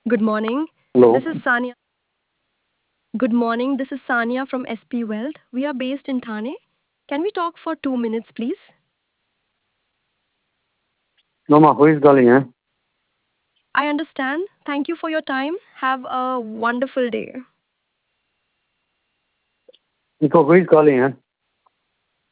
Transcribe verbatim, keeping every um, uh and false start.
Good morning. Hello. This is Sania. Good morning. This is Sania from S P Wealth. We are based in Thane. Can we talk for two minutes, please? No, ma, who is calling, eh? I understand. Thank you for your time. Have a wonderful day. Nico, who is calling, eh?